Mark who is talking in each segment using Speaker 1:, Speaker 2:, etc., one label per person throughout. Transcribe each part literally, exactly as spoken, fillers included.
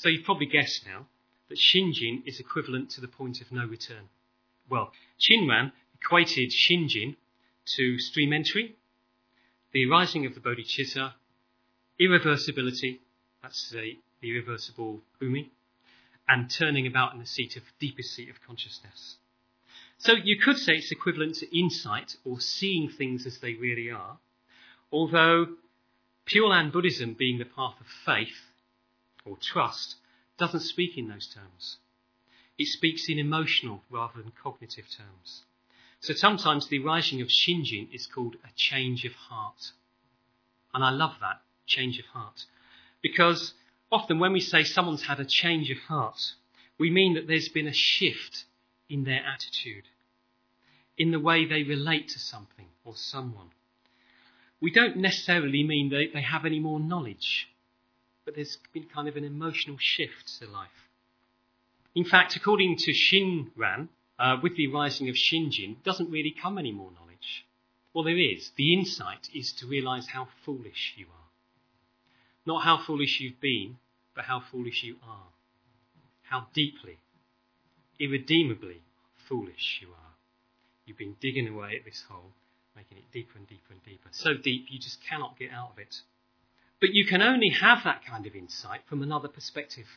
Speaker 1: So you've probably guessed now that Shinjin is equivalent to the point of no return. Well, Shinran equated Shinjin to stream entry, the arising of the bodhicitta, irreversibility, that's the irreversible umi, and turning about in the seat of deepest seat of consciousness. So you could say it's equivalent to insight or seeing things as they really are, although Pure Land Buddhism, being the path of faith or trust, doesn't speak in those terms. It speaks in emotional rather than cognitive terms. So sometimes the arising of Shinjin is called a change of heart. And I love that, change of heart. Because often when we say someone's had a change of heart, we mean that there's been a shift in their attitude, in the way they relate to something or someone. We don't necessarily mean that they have any more knowledge, but there's been kind of an emotional shift to life. In fact, according to Shinran, uh, with the arising of Shinjin, doesn't really come any more knowledge. Well, there is. The insight is to realise how foolish you are. Not how foolish you've been, but how foolish you are. How deeply, irredeemably foolish you are. You've been digging away at this hole, making it deeper and deeper and deeper. So deep you just cannot get out of it. But you can only have that kind of insight from another perspective.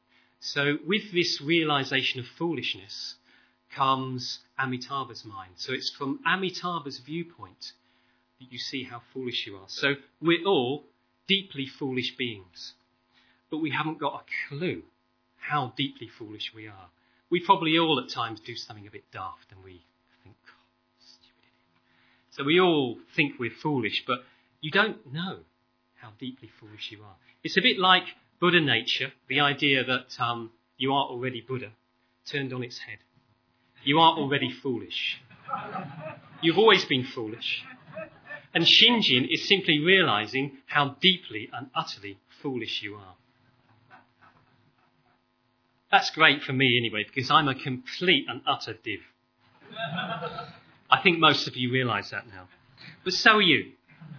Speaker 1: So with this realisation of foolishness comes Amitabha's mind. So it's from Amitabha's viewpoint that you see how foolish you are. So we're all deeply foolish beings, but we haven't got a clue how deeply foolish we are. We probably all at times do something a bit daft and we think, oh, stupid idiot. So we all think we're foolish, but you don't know how deeply foolish you are. It's a bit like Buddha nature, the idea that um, you are already Buddha, turned on its head. You are already foolish. You've always been foolish. And Shinjin is simply realising how deeply and utterly foolish you are. That's great for me anyway, because I'm a complete and utter div. I think most of you realise that now. But so are you.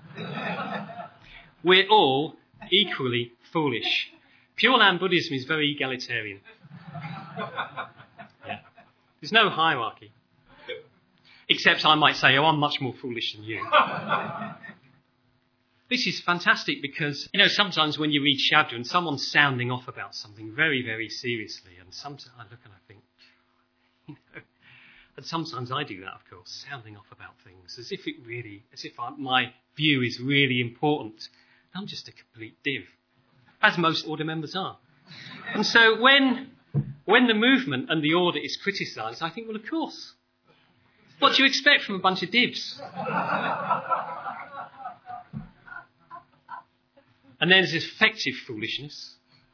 Speaker 1: We're all equally foolish. Pure Land Buddhism is very egalitarian. Yeah. There's no hierarchy. Except I might say, oh, I'm much more foolish than you. This is fantastic because, you know, sometimes when you read Shabda and someone's sounding off about something very, very seriously, and sometimes I look and I think, you know, and sometimes I do that, of course, sounding off about things as if it really, as if I, my view is really important. I'm just a complete div, as most order members are. And so when, when the movement and the order is criticised, I think, well, of course. What do you expect from a bunch of divs? And then there's effective foolishness.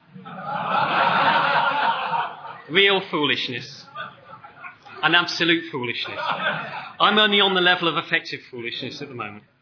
Speaker 1: Real foolishness. And absolute foolishness. I'm only on the level of effective foolishness at the moment.